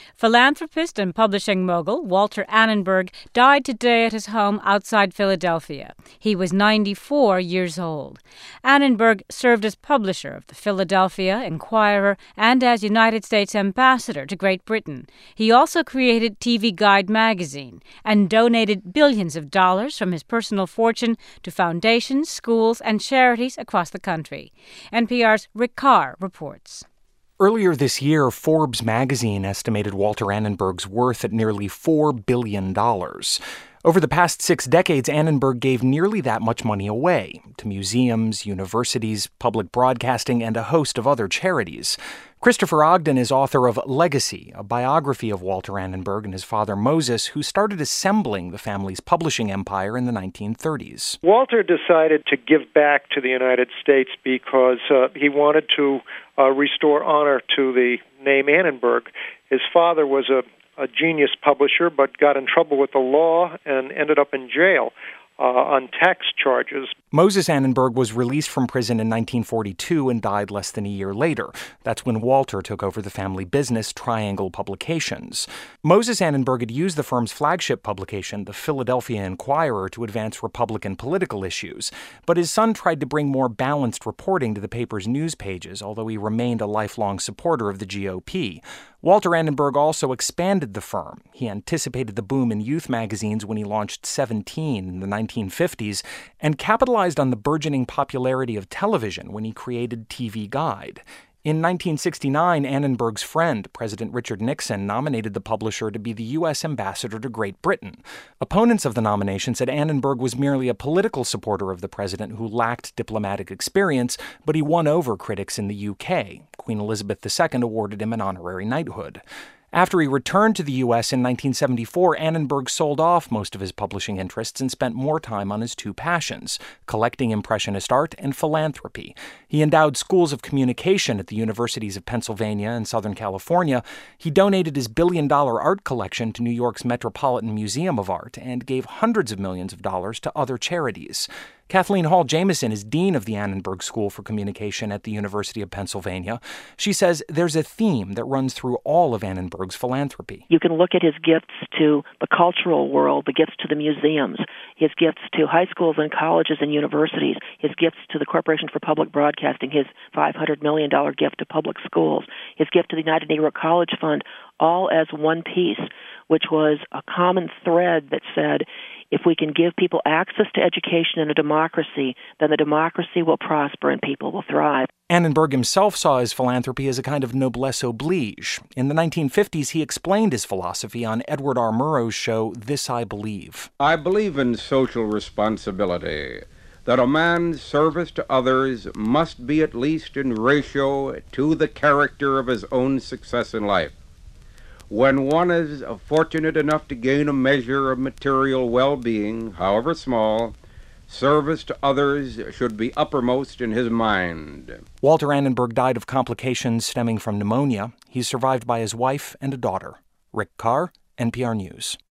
Philanthropist and publishing mogul Walter Annenberg died today at his home outside Philadelphia. He was 94 years old. Annenberg served as publisher of the Philadelphia Inquirer and as United States ambassador to Great Britain. He also created TV Guide magazine and donated billions of dollars from his personal fortune to foundations, schools, and charities across the country. NPR's Rick Carr reports. Earlier this year, Forbes magazine estimated Walter Annenberg's worth at nearly $4 billion. Over the past 6 decades, Annenberg gave nearly that much money away to museums, universities, public broadcasting, and a host of other charities. Christopher Ogden is author of Legacy, a biography of Walter Annenberg and his father Moses, who started assembling the family's publishing empire in the 1930s. Walter decided to give back to the United States because he wanted to restore honor to the name Annenberg. His father was a genius publisher, but got in trouble with the law and ended up in jail on tax charges. Moses Annenberg was released from prison in 1942 and died less than a year later. That's when Walter took over the family business, Triangle Publications. Moses Annenberg had used the firm's flagship publication, the Philadelphia Inquirer, to advance Republican political issues. But his son tried to bring more balanced reporting to the paper's news pages, although he remained a lifelong supporter of the GOP. Walter Annenberg also expanded the firm. He anticipated the boom in youth magazines when he launched 17 in the 1950s and capitalized on the burgeoning popularity of television when he created TV Guide. In 1969, Annenberg's friend, President Richard Nixon, nominated the publisher to be the U.S. ambassador to Great Britain. Opponents of the nomination said Annenberg was merely a political supporter of the president who lacked diplomatic experience, but he won over critics in the U.K. Queen Elizabeth II awarded him an honorary knighthood. After he returned to the U.S. in 1974, Annenberg sold off most of his publishing interests and spent more time on his two passions, collecting Impressionist art and philanthropy. He endowed schools of communication at the universities of Pennsylvania and Southern California. He donated his billion-dollar art collection to New York's Metropolitan Museum of Art and gave hundreds of millions of dollars to other charities. Kathleen Hall Jamieson is dean of the Annenberg School for Communication at the University of Pennsylvania. She says there's a theme that runs through all of Annenberg's philanthropy. You can look at his gifts to the cultural world, the gifts to the museums, his gifts to high schools and colleges and universities, his gifts to the Corporation for Public Broadcasting, his $500 million gift to public schools, his gift to the United Negro College Fund, all as one piece, which was a common thread that said, if we can give people access to education in a democracy, then the democracy will prosper and people will thrive. Annenberg himself saw his philanthropy as a kind of noblesse oblige. In the 1950s, he explained his philosophy on Edward R. Murrow's show, This I Believe. I believe in social responsibility, that a man's service to others must be at least in ratio to the character of his own success in life. When one is fortunate enough to gain a measure of material well-being, however small, service to others should be uppermost in his mind. Walter Annenberg died of complications stemming from pneumonia. He's survived by his wife and a daughter. Rick Carr, NPR News.